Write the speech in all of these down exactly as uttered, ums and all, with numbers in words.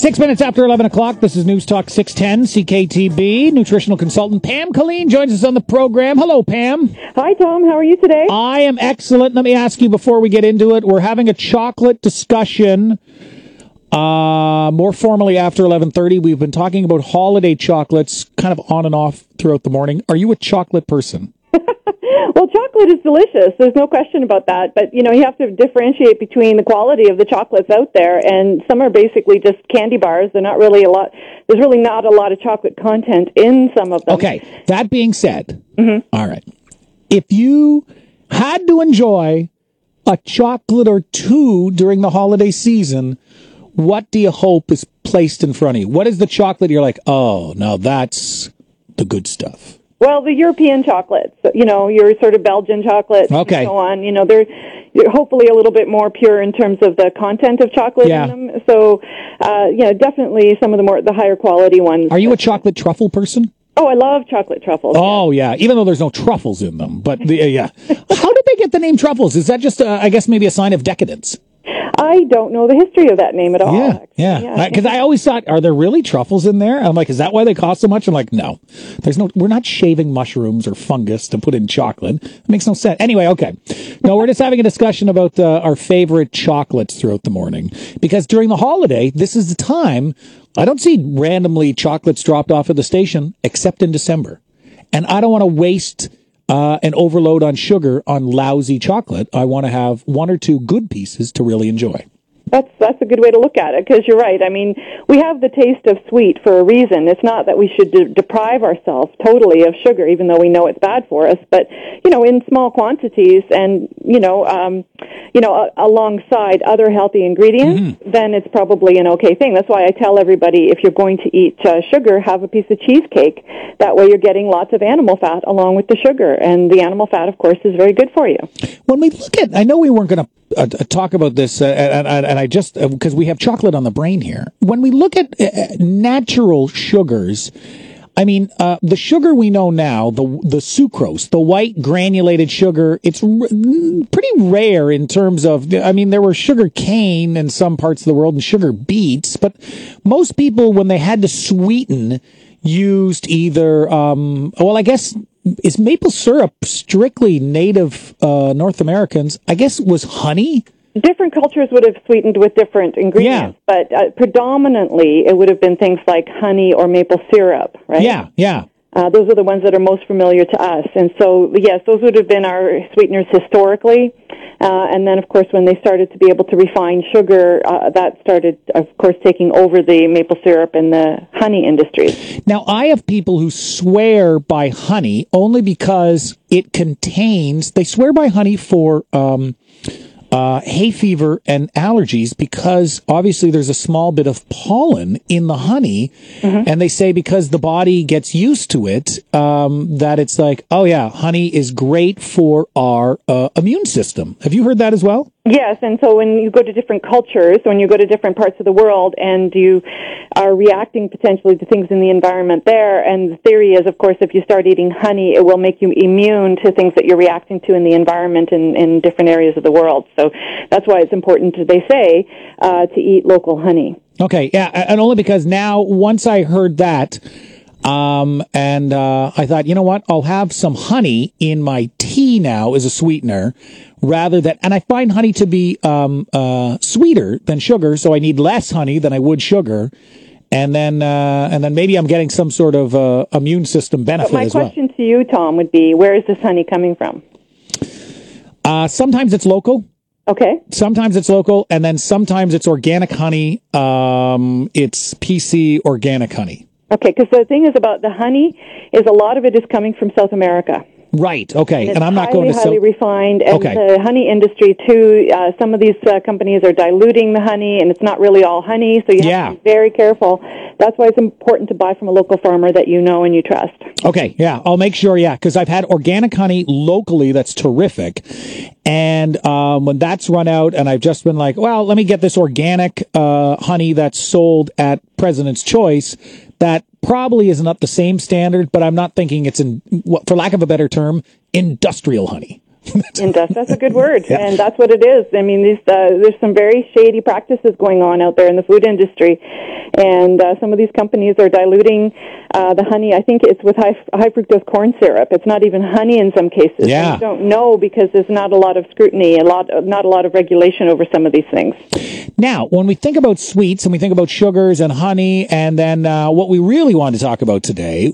Six minutes after eleven o'clock, this is News Talk six ten, C K T B. Nutritional consultant Pam Colleen joins us on the program. Hello, Pam. Hi, Tom. How are you today? I am excellent. Let me ask you before we get into it, we're having a chocolate discussion uh, more formally after eleven thirty. We've been talking about holiday chocolates kind of on and off throughout the morning. Are you a chocolate person? Well, chocolate is delicious. There's no question about that. But, you know, you have to differentiate between the quality of the chocolates out there, and some are basically just candy bars. They're not really a lot. There's really not a lot of chocolate content in some of them. Okay. That being said, mm-hmm. all right. If you had to enjoy a chocolate or two during the holiday season, what do you hope is placed in front of you? What is the chocolate you're like, oh, now that's the good stuff? Well, the European chocolates, you know, your sort of Belgian chocolates okay. and so on, you know, they're hopefully a little bit more pure in terms of the content of chocolate yeah. in them. So, uh, you know, definitely some of the more, the higher quality ones. Are you a chocolate truffle person? Oh, I love chocolate truffles. Oh, yeah. yeah. Even though there's no truffles in them. But, the, uh, yeah. How did they get the name truffles? Is that just, uh, I guess, maybe a sign of decadence? I don't know the history of that name at all. Yeah, actually. yeah. Because yeah. I, I always thought, are there really truffles in there? I'm like, is that why they cost so much? I'm like, no. There's no. We're not shaving mushrooms or fungus to put in chocolate. It makes no sense. Anyway, okay. No, we're just having a discussion about uh, our favorite chocolates throughout the morning. Because during the holiday, this is the time, I don't see randomly chocolates dropped off at the station, except in December. And I don't want to waste Uh, an overload on sugar on lousy chocolate. I want to have one or two good pieces to really enjoy. That's that's a good way to look at it, because you're right. I mean, we have the taste of sweet for a reason. It's not that we should de- deprive ourselves totally of sugar, even though we know it's bad for us. But, you know, in small quantities and, you know, um, you know, a- alongside other healthy ingredients, mm-hmm. then it's probably an okay thing. That's why I tell everybody, if you're going to eat uh, sugar, have a piece of cheesecake. That way you're getting lots of animal fat along with the sugar. And the animal fat, of course, is very good for you. When we look at, I know we weren't going to Uh, talk about this, uh, and, and, and I just, because uh, we have chocolate on the brain here. When we look at uh, natural sugars, I mean, uh, the sugar we know now, the the sucrose, the white granulated sugar, it's r- pretty rare in terms of, I mean, there were sugar cane in some parts of the world and sugar beets, but most people, when they had to sweeten, used either, um, well, I guess, is maple syrup strictly native uh, North Americans? I guess it was honey. Different cultures would have sweetened with different ingredients, yeah. but uh, predominantly it would have been things like honey or maple syrup, right? Yeah, yeah. Uh, those are the ones that are most familiar to us. And so, yes, those would have been our sweeteners historically. Uh, and then, of course, when they started to be able to refine sugar, uh, that started, of course, taking over the maple syrup and the honey industries. Now, I have people who swear by honey only because it contains, they swear by honey for um, uh, hay fever and allergies, because obviously there's a small bit of pollen in the honey. Mm-hmm. And they say because the body gets used to it, um, that it's like, oh, yeah, honey is great for our uh, immune system. Have you heard that as well? Yes, and so when you go to different cultures, when you go to different parts of the world, and you are reacting potentially to things in the environment there, and the theory is, of course, if you start eating honey, it will make you immune to things that you're reacting to in the environment in, in different areas of the world. So that's why it's important, they say, uh, to eat local honey. Okay, yeah, and only because now, once I heard that, Um, and, uh, I thought, you know what? I'll have some honey in my tea now as a sweetener rather than, and I find honey to be, um, uh, sweeter than sugar. So I need less honey than I would sugar. And then, uh, and then maybe I'm getting some sort of, uh, immune system benefit but as well. My question to you, Tom, would be, where is this honey coming from? Uh, sometimes it's local. Okay. Sometimes it's local. And then sometimes it's organic honey. Um, it's P C organic honey. Okay, because the thing is about the honey is a lot of it is coming from South America. Right, okay. And, and I'm not highly, going to... highly so- refined. And okay. the honey industry, too, uh, some of these uh, companies are diluting the honey, and it's not really all honey, so you have yeah. to be very careful. That's why it's important to buy from a local farmer that you know and you trust. Okay, yeah, I'll make sure, yeah, because I've had organic honey locally that's terrific. And um, when that's run out, and I've just been like, well, let me get this organic uh, honey that's sold at President's Choice, that probably isn't up the same standard, but I'm not thinking it's in, for lack of a better term, industrial honey. Industrial, that's a good word, Yeah. and that's what it is. I mean, these, uh, there's some very shady practices going on out there in the food industry, and uh, some of these companies are diluting uh, the honey. I think it's with high, high fructose corn syrup. It's not even honey in some cases. Yeah. And you don't know because there's not a lot of scrutiny, a lot, of, not a lot of regulation over some of these things. Now, when we think about sweets and we think about sugars and honey, and then uh, what we really wanted to talk about today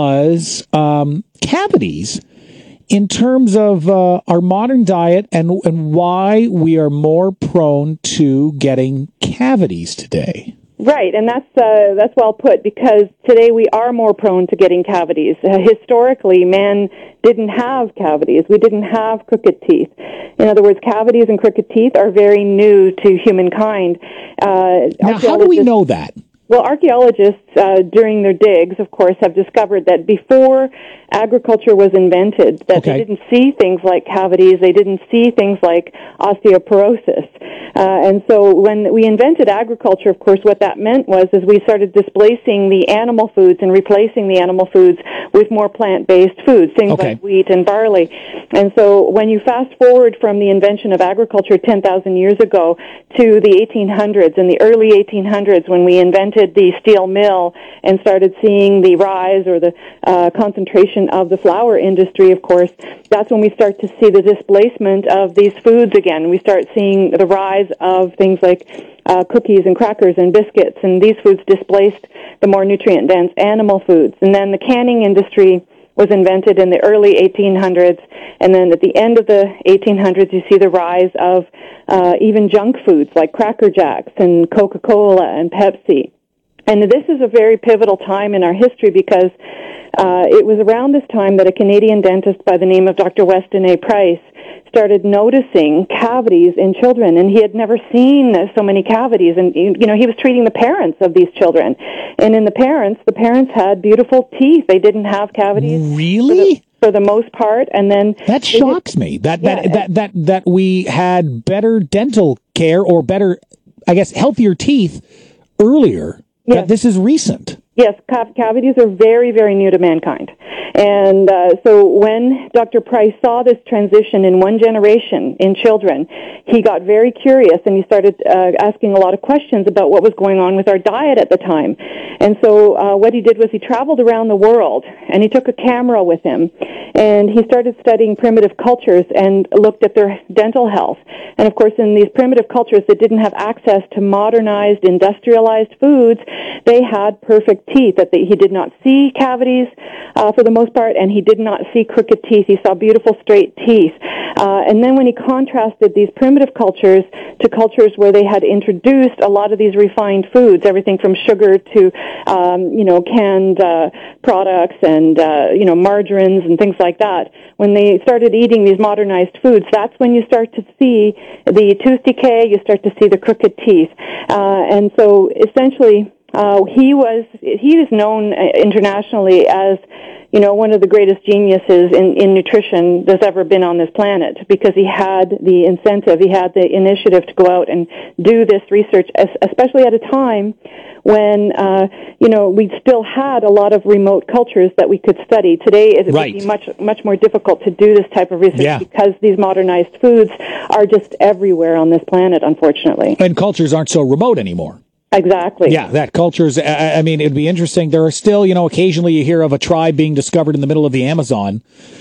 was um, cavities in terms of uh, our modern diet and, and why we are more prone to getting cavities today. Right, and that's uh, that's well put, because today we are more prone to getting cavities. Uh, historically, man didn't have cavities. We didn't have crooked teeth. In other words, cavities and crooked teeth are very new to humankind. Uh, now, how do we know that? Well, archaeologists, uh, during their digs, of course, have discovered that before agriculture was invented, that okay. they didn't see things like cavities, they didn't see things like osteoporosis. Uh, and so when we invented agriculture, of course, what that meant was is we started displacing the animal foods and replacing the animal foods with more plant-based foods, things okay. like wheat and barley. And so when you fast forward from the invention of agriculture ten thousand years ago to the eighteen hundreds, in the early eighteen hundreds, when we invented the steel mill and started seeing the rise or the uh, concentration of the flour industry, of course, that's when we start to see the displacement of these foods again. We start seeing the rise of things like uh, cookies and crackers and biscuits, and these foods displaced the more nutrient-dense animal foods. And then the canning industry was invented in the early eighteen hundreds, and then at the end of the eighteen hundreds, you see the rise of uh, even junk foods like Cracker Jacks and Coca-Cola and Pepsi. And this is a very pivotal time in our history, because uh, it was around this time that a Canadian dentist by the name of Doctor Weston A. Price started noticing cavities in children, and he had never seen so many cavities. And, you know, he was treating the parents of these children. And in the parents, the parents had beautiful teeth. They didn't have cavities. Really? For the, for the most part. And then that shocks did, me that, that, yeah, that, that, that we had better dental care or better, I guess, healthier teeth earlier. Yes. That this is recent. Yes, cavities are very, very new to mankind. And uh, so when Doctor Price saw this transition in one generation in children, he got very curious, and he started uh, asking a lot of questions about what was going on with our diet at the time. And so uh, what he did was he traveled around the world, and he took a camera with him, and he started studying primitive cultures and looked at their dental health. And of course, in these primitive cultures that didn't have access to modernized, industrialized foods, they had perfect teeth, that they, he did not see cavities uh, for the most part, and he did not see crooked teeth. He saw beautiful straight teeth. Uh, and then when he contrasted these primitive cultures to cultures where they had introduced a lot of these refined foods, everything from sugar to, um, you know, canned uh, products and, uh, you know, margarines and things like that, when they started eating these modernized foods, that's when you start to see the tooth decay, you start to see the crooked teeth. Uh, and so essentially, Uh, he was he is known internationally as, you know, one of the greatest geniuses in, in nutrition that's ever been on this planet, because he had the incentive, he had the initiative to go out and do this research, especially at a time when, uh, you know, we still had a lot of remote cultures that we could study. Today, it right. would be much, much more difficult to do this type of research yeah. because these modernized foods are just everywhere on this planet, unfortunately. And cultures aren't so remote anymore. Exactly. Yeah, that culture's, I mean, it'd be interesting. There are still, you know, occasionally you hear of a tribe being discovered in the middle of the Amazon,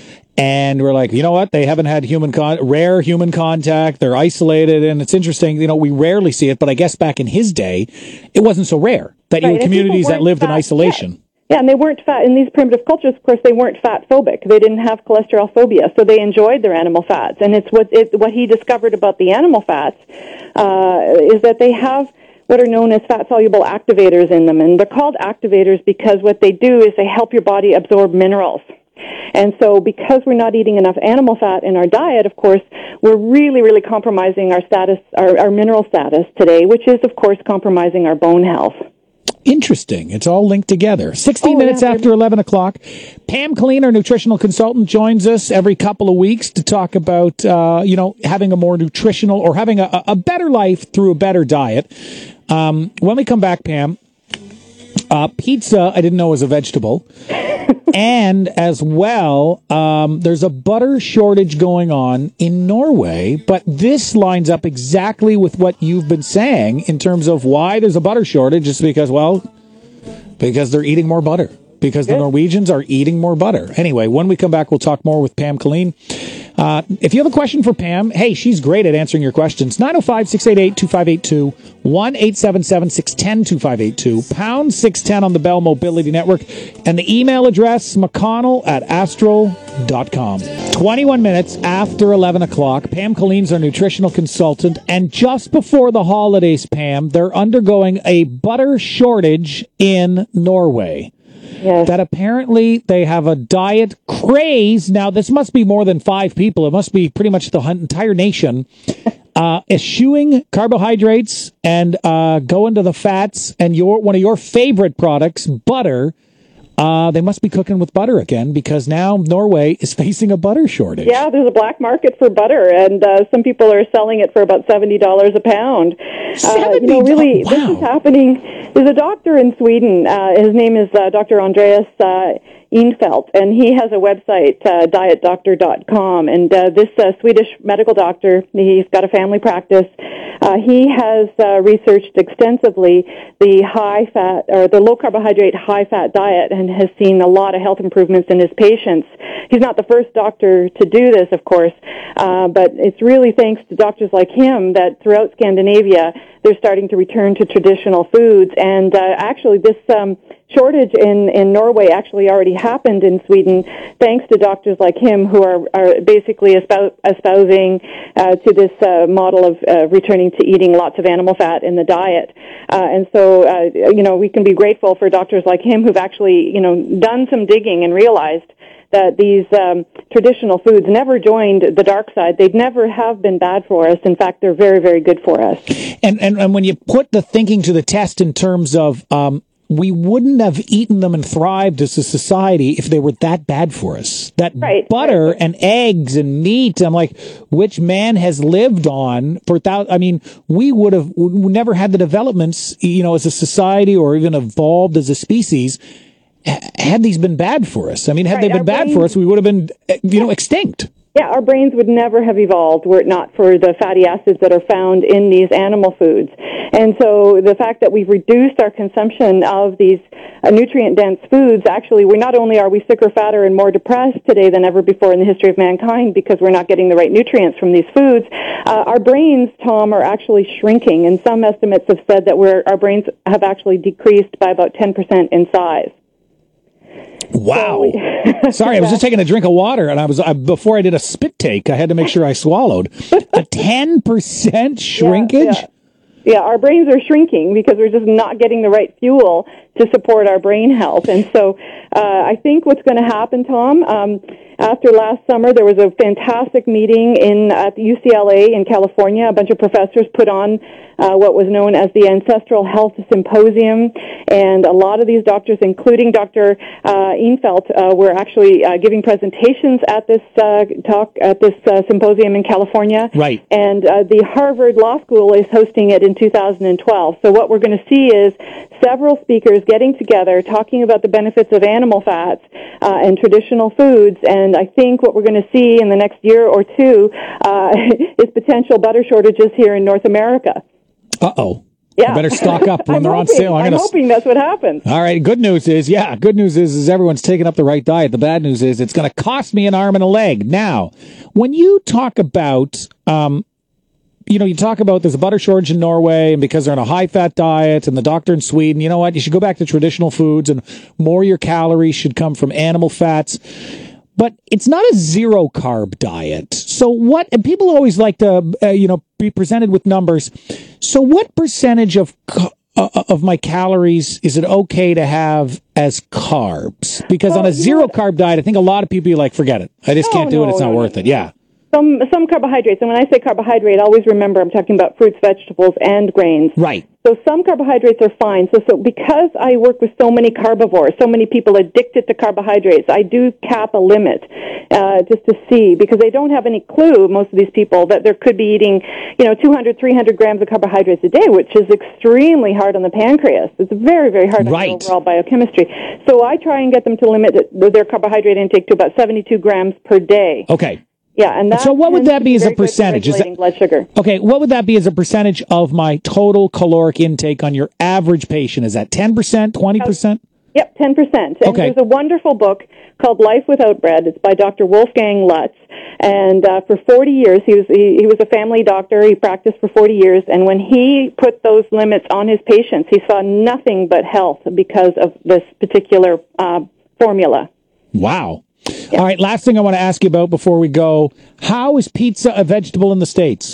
and we're like, you know what? They haven't had human con- rare human contact. They're isolated, and it's interesting. You know, we rarely see it, but I guess back in his day, it wasn't so rare that you right. had communities that lived fat, in isolation. Yeah. Yeah, and they weren't fat. In these primitive cultures, of course, they weren't fat phobic. They didn't have cholesterol phobia, so they enjoyed their animal fats. And it's what it, what he discovered about the animal fats uh, is that they have what are known as fat-soluble activators in them. And they're called activators because what they do is they help your body absorb minerals. And so because we're not eating enough animal fat in our diet, of course, we're really, really compromising our status, our, our mineral status today, which is, of course, compromising our bone health. Interesting. It's all linked together. sixteen oh, minutes yeah, after eleven o'clock. Pam Killeen, our nutritional consultant, joins us every couple of weeks to talk about, uh, you know, having a more nutritional or having a, a better life through a better diet. Um, when we come back, Pam, uh, pizza, I didn't know was a vegetable. And as well, um, there's a butter shortage going on in Norway, but this lines up exactly with what you've been saying in terms of why there's a butter shortage. It's because, well, because they're eating more butter. Because the Norwegians are eating more butter. Anyway, when we come back, we'll talk more with Pam Killeen. Uh, if you have a question for Pam, hey, she's great at answering your questions. nine oh five, six eight eight, two five eight two, one eight seven seven, six one zero, two five eight two, pound six ten on the Bell Mobility Network, and the email address, mcconnell at astral dot com. twenty-one minutes after eleven o'clock, Pam Killeen's our nutritional consultant, and just before the holidays, Pam, they're undergoing a butter shortage in Norway. Yes. That apparently they have a diet craze. Now, this must be more than five people. It must be pretty much the entire nation uh, eschewing carbohydrates and uh, going to the fats. And your one of your favorite products, butter, uh, they must be cooking with butter again because now Norway is facing a butter shortage. Yeah, there's a black market for butter, and uh, some people are selling it for about seventy dollars a pound. Uh, you know, really, wow. This is happening. There's a doctor in Sweden. Uh, his name is uh, Doctor Andreas uh, Infelt, and he has a website, uh, diet doctor dot com. And uh, this uh, Swedish medical doctor, he's got a family practice. Uh, he has uh, researched extensively the high-fat or the low-carbohydrate, high-fat diet, and has seen a lot of health improvements in his patients. He's not the first doctor to do this, of course, uh, but it's really thanks to doctors like him that throughout Scandinavia they're starting to return to traditional foods. And uh, actually, this um, shortage in, in Norway actually already happened in Sweden, thanks to doctors like him who are, are basically espou- espousing uh, to this uh, model of uh, returning to eating lots of animal fat in the diet. Uh, and so, uh, you know, we can be grateful for doctors like him who've actually, you know, done some digging and realized that these um, traditional foods never joined the dark side. They'd never have been bad for us. In fact, they're very, very good for us. And and, and when you put the thinking to the test in terms of um, we wouldn't have eaten them and thrived as a society if they were that bad for us. That right, butter right. and eggs and meat, I'm like, which man has lived on for thousands? I mean, we would have we never had the developments, you know, as a society or even evolved as a species had these been bad for us. I mean, had right, they been bad brains, for us, we would have been, you know, extinct. Yeah, our brains would never have evolved were it not for the fatty acids that are found in these animal foods. And so the fact that we've reduced our consumption of these uh, nutrient-dense foods, actually, we not only are we sicker, fatter, and more depressed today than ever before in the history of mankind because we're not getting the right nutrients from these foods, uh, our brains, Tom, are actually shrinking. And some estimates have said that we're, our brains have actually decreased by about ten percent in size. Wow. Sorry, I was just taking a drink of water, and I was I, before I did a spit take, I had to make sure I swallowed. A ten percent shrinkage? Yeah, yeah. yeah, our brains are shrinking because we're just not getting the right fuel to support our brain health. And so uh, I think what's going to happen, Tom, um, after last summer, there was a fantastic meeting in at the U C L A in California. A bunch of professors put on uh, what was known as the Ancestral Health Symposium, and a lot of these doctors, including Doctor Uh, Infelt, uh, were actually uh, giving presentations at this uh, talk at this uh, symposium in California. Right. And uh, the Harvard Law School is hosting it in two thousand twelve. So what we're going to see is several speakers getting together, talking about the benefits of animal fats uh, and traditional foods. And I think what we're going to see in the next year or two uh, is potential butter shortages here in North America. Uh-oh. Yeah. I better stock up when I'm they're hoping, on sale. I'm, I'm gonna... hoping that's what happens. All right. Good news is, yeah, good news is, is everyone's taking up the right diet. The bad news is it's going to cost me an arm and a leg. Now, when you talk about, um, you know, you talk about there's a butter shortage in Norway and because they're on a high-fat diet and the doctor in Sweden, you know what? You should go back to traditional foods and more of your calories should come from animal fats. But it's not a zero-carb diet. So what, and people always like to, uh, you know, be presented with numbers. So what percentage of uh, of my calories is it okay to have as carbs? Because well, on a zero-carb diet, I think a lot of people are like, forget it. I just no, can't do no, it. It's not no, worth no. it. Yeah. some some carbohydrates. And when I say carbohydrate, always remember I'm talking about fruits, vegetables, and grains. Right. So some carbohydrates are fine. So, so because I work with so many carnivores, so many people addicted to carbohydrates, I do cap a limit uh, just to see, because they don't have any clue, most of these people, that there could be eating, you know, two hundred, three hundred grams of carbohydrates a day, which is extremely hard on the pancreas. It's very, very hard right. on the overall biochemistry. So I try and get them to limit their carbohydrate intake to about seventy-two grams per day. Okay. Yeah, and that so what would that be, be as a percentage? Is that, blood sugar. Okay, what would that be as a percentage of my total caloric intake on your average patient? Is that ten percent, twenty percent? Yep, ten percent. And okay. There's a wonderful book called Life Without Bread. It's by Doctor Wolfgang Lutz. And uh, for forty years, he was he, he was a family doctor. He practiced for forty years. And when he put those limits on his patients, he saw nothing but health because of this particular uh, formula. Wow. Yeah. All right, last thing I want to ask you about before we go. How is pizza a vegetable in the States?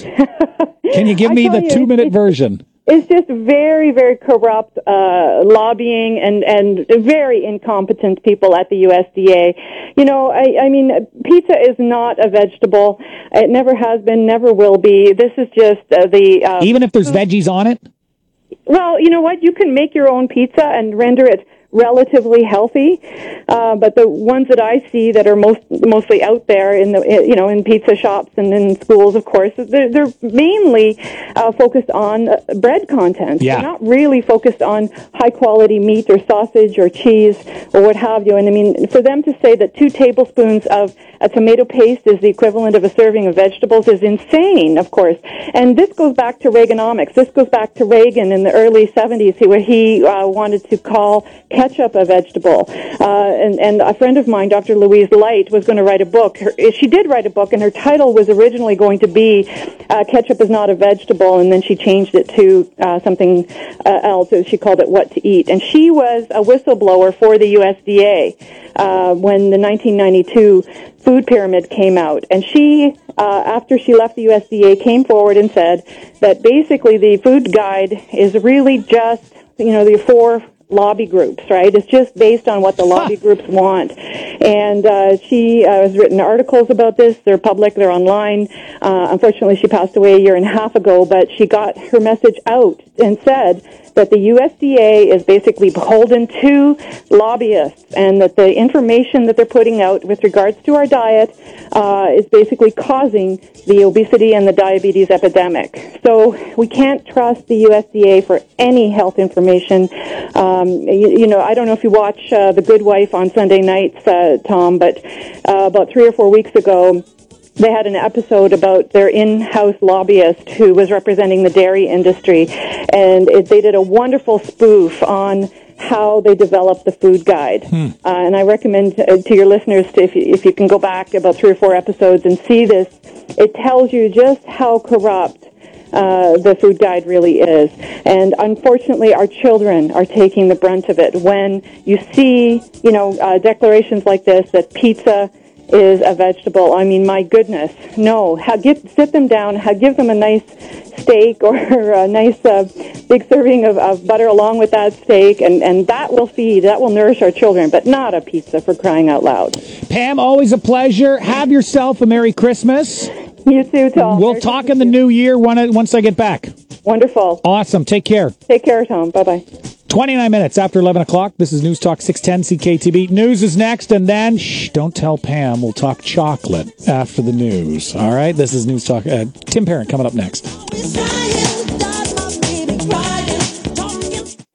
Can you give me the two-minute version? It's just very, very corrupt uh, lobbying and, and very incompetent people at the U S D A. You know, I, I mean, pizza is not a vegetable. It never has been, never will be. This is just uh, the... Uh, Even if there's veggies on it? Well, you know what? You can make your own pizza and render it relatively healthy, uh, but the ones that I see that are most mostly out there in the you know in pizza shops and in schools, of course, they're, they're mainly uh, focused on uh, bread content. Yeah. They're not really focused on high quality meat or sausage or cheese or what have you. And I mean, for them to say that two tablespoons of a tomato paste is the equivalent of a serving of vegetables is insane, of course. And this goes back to Reaganomics. This goes back to Reagan in the early seventies, where he uh, wanted to call ketchup a vegetable. Uh, and, and a friend of mine, Doctor Louise Light, was going to write a book. Her, she did write a book, and her title was originally going to be uh, Ketchup is Not a Vegetable, and then she changed it to uh, something uh, else. She called it What to Eat. And she was a whistleblower for the U S D A uh, when the nineteen ninety-two food pyramid came out. And she, uh, after she left the U S D A, came forward and said that basically the food guide is really just, you know, the four lobby groups, right? It's just based on what the lobby huh. groups want. And uh, she uh, has written articles about this. They're public. They're online. Uh, unfortunately, she passed away a year and a half ago, but she got her message out and said that the U S D A is basically beholden to lobbyists, and that the information that they're putting out with regards to our diet uh, is basically causing the obesity and the diabetes epidemic. So we can't trust the U S D A for any health information. Um, you, you know, I don't know if you watch uh, The Good Wife on Sunday nights, uh, Tom, but uh, about three or four weeks ago, they had an episode about their in-house lobbyist who was representing the dairy industry, and it, they did a wonderful spoof on how they developed the food guide. Hmm. Uh, and I recommend uh, to your listeners to, if you, if you can go back about three or four episodes and see this, it tells you just how corrupt Uh, the food guide really is. And unfortunately, our children are taking the brunt of it. When you see, you know, uh, declarations like this, that pizza is a vegetable, I mean, my goodness, no. How, get, sit them down, how, give them a nice steak or a nice uh, big serving of, of butter along with that steak, and, and that will feed, that will nourish our children, but not a pizza, for crying out loud. Pam, always a pleasure. Have yourself a Merry Christmas. You too, Tom. We'll Merry talk Christmas in the new year once I get back. Wonderful. Awesome. Take care. Take care, Tom. Bye-bye. twenty-nine minutes after eleven o'clock. This is News Talk six ten C K T B. News is next, and then, shh, don't tell Pam. We'll talk chocolate after the news. All right? This is News Talk. Uh, Tim Parent coming up next.